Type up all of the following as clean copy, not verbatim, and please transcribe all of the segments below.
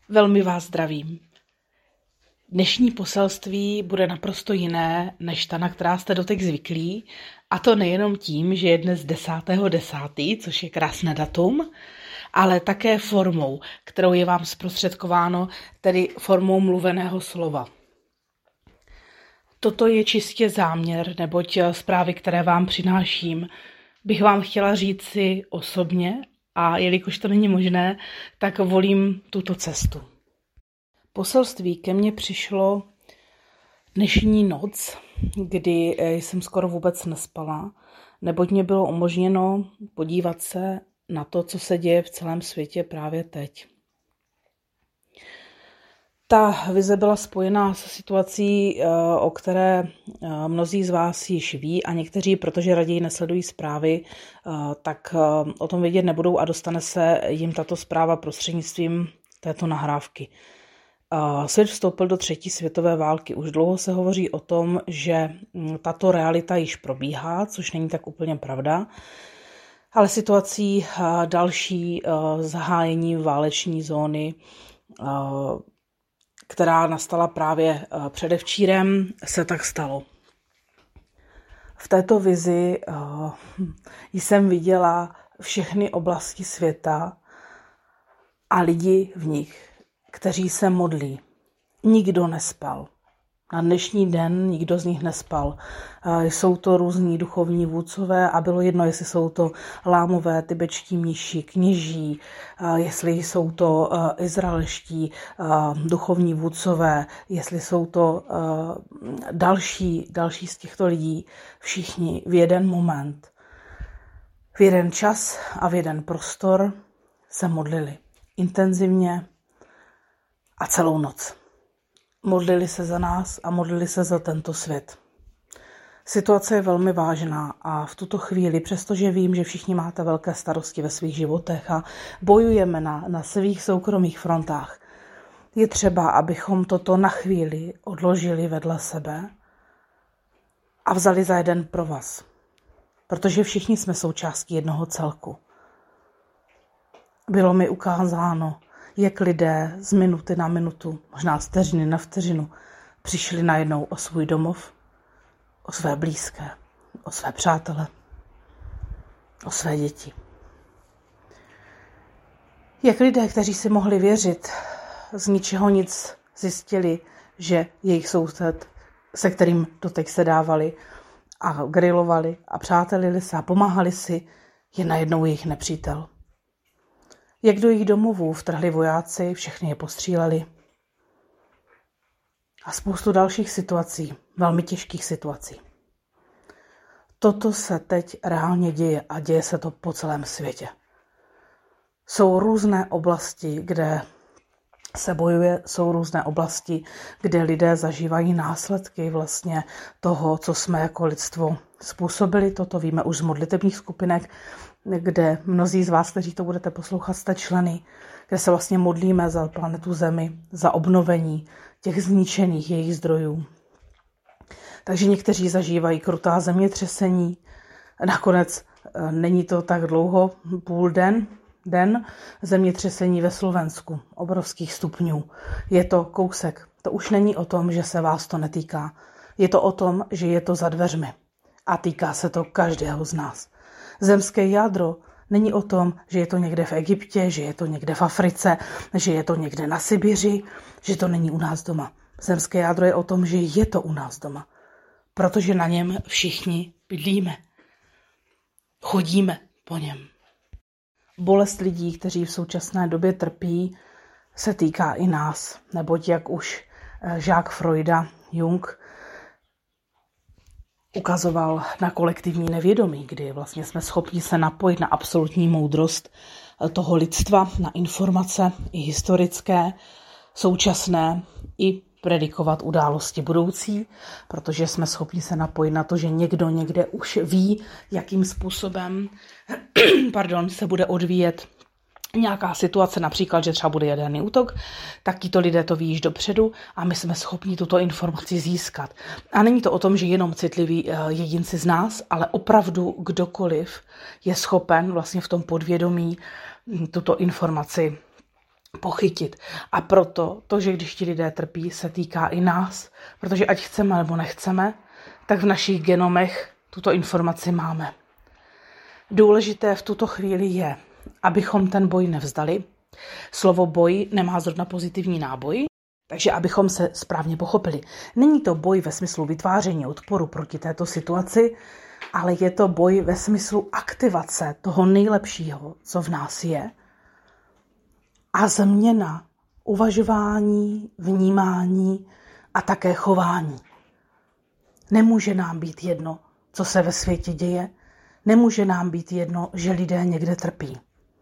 Velmi vás zdravím. Dnešní poselství bude naprosto jiné, než ta, na která jste doteď zvyklí, a to nejenom tím, že je dnes 10.10., což je krásné datum, ale také formou, kterou je vám zprostředkováno, tedy formou mluveného slova. Toto je čistě záměr, neboť zprávy, které vám přináším, bych vám chtěla říci osobně, a jelikož to není možné, tak volím tuto cestu. Poselství ke mně přišlo dnešní noc, kdy jsem skoro vůbec nespala, neboť mě bylo umožněno podívat se na to, co se děje v celém světě právě teď. Ta vize byla spojená se situací, o které mnozí z vás již ví a někteří, protože raději nesledují zprávy, tak o tom vědět nebudou a dostane se jim tato zpráva prostřednictvím této nahrávky. Svět vstoupil do 3. světové války. Už dlouho se hovoří o tom, že tato realita již probíhá, což není tak úplně pravda, ale situací další zahájení váleční zóny, která nastala právě předevčírem, se tak stalo. V této vizi jsem viděla všechny oblasti světa a lidi v nich, kteří se modlí. Nikdo nespal. Na dnešní den nikdo z nich nespal. Jsou to různí duchovní vůdcové a bylo jedno, jestli jsou to lámové, tibetští mniši, kněží, jestli jsou to izraelští duchovní vůdcové, jestli jsou to další z těchto lidí, všichni v jeden moment, v jeden čas a v jeden prostor se modlili intenzivně a celou noc. Modlili se za nás a modlili se za tento svět. Situace je velmi vážná a v tuto chvíli, přestože vím, že všichni máte velké starosti ve svých životech a bojujeme na svých soukromých frontách, je třeba, abychom toto na chvíli odložili vedle sebe a vzali za jeden provaz. Protože všichni jsme součástí jednoho celku. Bylo mi ukázáno, jak lidé z minuty na minutu, možná z vteřiny na vteřinu, přišli najednou o svůj domov, o své blízké, o své přátele, o své děti. Jak lidé, kteří si mohli věřit, z ničeho nic zjistili, že jejich soused, se kterým doteď se dávali a grilovali a přátelili se a pomáhali si, je najednou jejich nepřítel. Jak do jejich domovů vtrhli vojáci, všechny je postříleli. A spoustu dalších situací, velmi těžkých situací. Toto se teď reálně děje a děje se to po celém světě. Jsou různé oblasti, kde se bojuje, jsou různé oblasti, kde lidé zažívají následky vlastně toho, co jsme jako lidstvo způsobili. Toto víme už z modlitebních skupinek, kde mnozí z vás, kteří to budete poslouchat, jste členy, kde se vlastně modlíme za planetu Zemi, za obnovení těch zničených jejich zdrojů. Takže někteří zažívají krutá zemětřesení. Nakonec není to tak dlouho, půl den zemětřesení ve Slovensku, obrovských stupňů. Je to kousek. To už není o tom, že se vás to netýká. Je to o tom, že je to za dveřmi. A týká se to každého z nás. Zemské jádro není o tom, že je to někde v Egyptě, že je to někde v Africe, že je to někde na Sibiři, že to není u nás doma. Zemské jádro je o tom, že je to u nás doma. Protože na něm všichni bydlíme. Chodíme po něm. Bolest lidí, kteří v současné době trpí, se týká i nás. Neboť jak už Jacques Freuda, Jung, ukazoval na kolektivní nevědomí, kdy vlastně jsme schopni se napojit na absolutní moudrost toho lidstva, na informace i historické, současné i predikovat události budoucí, protože jsme schopni se napojit na to, že někdo někde už ví, jakým způsobem se bude odvíjet nějaká situace, například, že třeba bude jaderný útok, tak tito lidé to ví již dopředu a my jsme schopni tuto informaci získat. A není to o tom, že jenom citliví jedinci z nás, ale opravdu kdokoliv je schopen vlastně v tom podvědomí tuto informaci pochytit. A proto to, že když ti lidé trpí, se týká i nás, protože ať chceme nebo nechceme, tak v našich genomech tuto informaci máme. Důležité v tuto chvíli je, abychom ten boj nevzdali. Slovo boj nemá zrovna pozitivní náboj, takže abychom se správně pochopili. Není to boj ve smyslu vytváření odporu proti této situaci, ale je to boj ve smyslu aktivace toho nejlepšího, co v nás je, a změna uvažování, vnímání a také chování. Nemůže nám být jedno, co se ve světě děje, nemůže nám být jedno, že lidé někde trpí.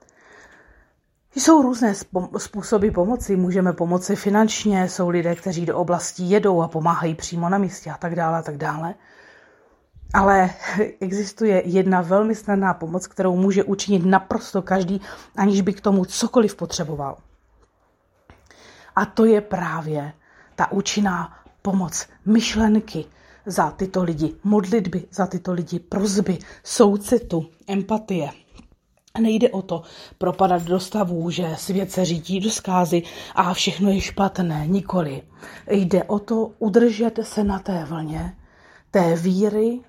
Jsou různé způsoby pomoci, můžeme pomoci finančně, jsou lidé, kteří do oblastí jedou a pomáhají přímo na místě a tak dále, a tak dále. Ale existuje jedna velmi snadná pomoc, kterou může učinit naprosto každý, aniž by k tomu cokoliv potřeboval. A to je právě ta účinná pomoc, myšlenky za tyto lidi, modlitby za tyto lidi, prosby, soucitu, empatie. Nejde o to propadat do stavů, že svět se řítí do zkázy a všechno je špatné, nikoli. Jde o to udržet se na té vlně, té víry,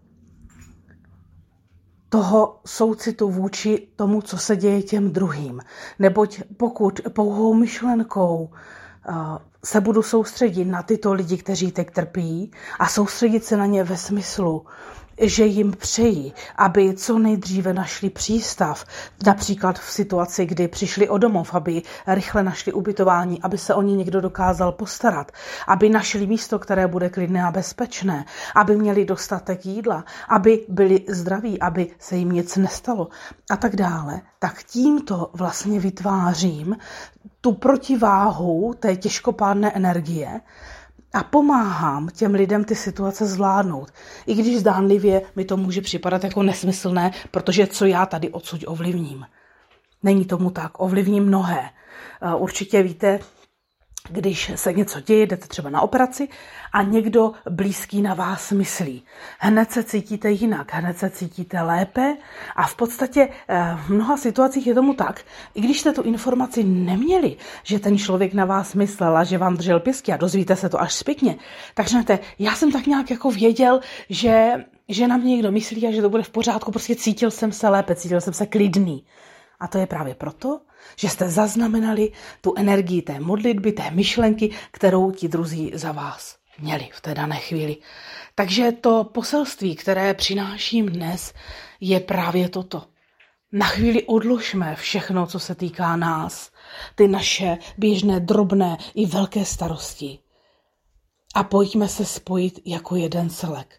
toho soucitu vůči tomu, co se děje těm druhým. Neboť pokud pouhou myšlenkou se budu soustředit na tyto lidi, kteří teď trpí, a soustředit se na ně ve smyslu, že jim přeji, aby co nejdříve našli přístav, například v situaci, kdy přišli o domov, aby rychle našli ubytování, aby se o ně někdo dokázal postarat, aby našli místo, které bude klidné a bezpečné, aby měli dostatek jídla, aby byli zdraví, aby se jim nic nestalo a tak dále, tak tímto vlastně vytvářím tu protiváhu té těžkopádné energie a pomáhám těm lidem ty situace zvládnout. I když zdánlivě mi to může připadat jako nesmyslné, protože co já tady odsud ovlivním. Není tomu tak, ovlivním mnohé. Určitě víte, když se něco děje, jdete třeba na operaci a někdo blízký na vás myslí. Hned se cítíte jinak, hned se cítíte lépe a v podstatě v mnoha situacích je tomu tak, i když jste tu informaci neměli, že ten člověk na vás myslel a že vám držel pěstí a dozvíte se to až zpětně, tak řeknete, já jsem tak nějak jako věděl, že na mě někdo myslí a že to bude v pořádku, prostě cítil jsem se lépe, cítil jsem se klidný. A to je právě proto, že jste zaznamenali tu energii té modlitby, té myšlenky, kterou ti druzí za vás měli v té dané chvíli. Takže to poselství, které přináším dnes, je právě toto. Na chvíli odložme všechno, co se týká nás, ty naše běžné, drobné i velké starosti. A pojďme se spojit jako jeden celek.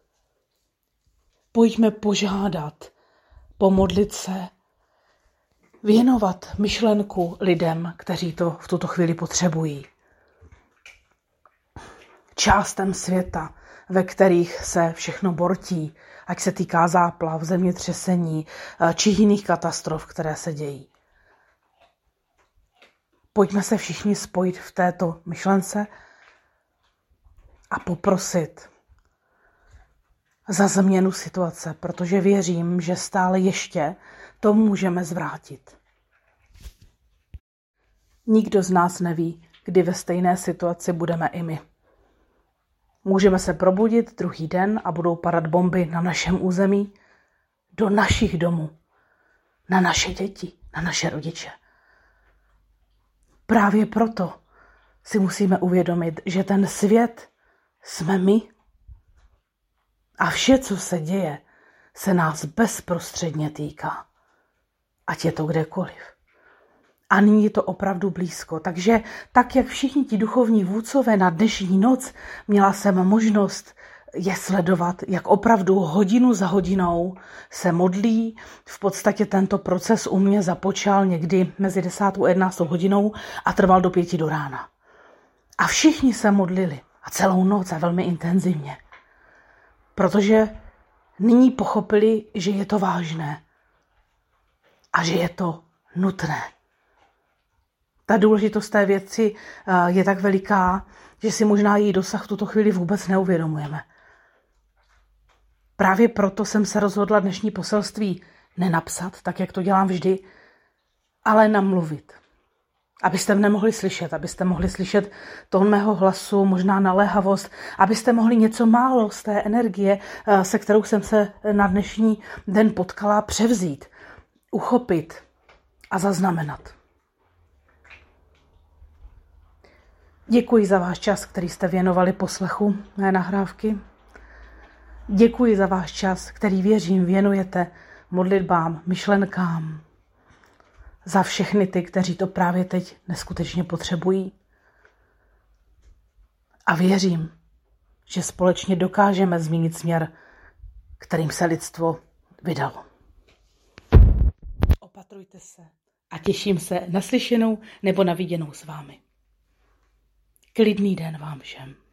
Pojďme požádat, pomodlit se, věnovat myšlenku lidem, kteří to v tuto chvíli potřebují. Částem světa, ve kterých se všechno bortí, ať se týká záplav, zemětřesení či jiných katastrof, které se dějí. Pojďme se všichni spojit v této myšlence a poprosit za změnu situace, protože věřím, že stále ještě to můžeme zvrátit. Nikdo z nás neví, kdy ve stejné situaci budeme i my. Můžeme se probudit druhý den a budou padat bomby na našem území, do našich domů, na naše děti, na naše rodiče. Právě proto si musíme uvědomit, že ten svět jsme my a vše, co se děje, se nás bezprostředně týká. Ať je to kdekoliv. A nyní je to opravdu blízko. Takže tak, jak všichni ti duchovní vůdcové na dnešní noc, měla jsem možnost je sledovat, jak opravdu hodinu za hodinou se modlí. V podstatě tento proces u mě započal někdy mezi 10. a 11. hodinou a trval do 5 do rána. A všichni se modlili. A celou noc a velmi intenzivně. Protože nyní pochopili, že je to vážné. A že je to nutné. Ta důležitost té věci je tak veliká, že si možná její dosah v tuto chvíli vůbec neuvědomujeme. Právě proto jsem se rozhodla dnešní poselství nenapsat, tak jak to dělám vždy, ale namluvit. Abyste mne mohli slyšet, abyste mohli slyšet tón mého hlasu, možná naléhavost, abyste mohli něco málo z té energie, se kterou jsem se na dnešní den potkala, převzít, uchopit a zaznamenat. Děkuji za váš čas, který jste věnovali poslechu mé nahrávky. Děkuji za váš čas, který věřím věnujete modlitbám, myšlenkám, za všechny ty, kteří to právě teď neskutečně potřebují. A věřím, že společně dokážeme změnit směr, kterým se lidstvo vydalo. Opatrujte se a těším se na slyšenou nebo na viděnou s vámi. Klidný den vám všem.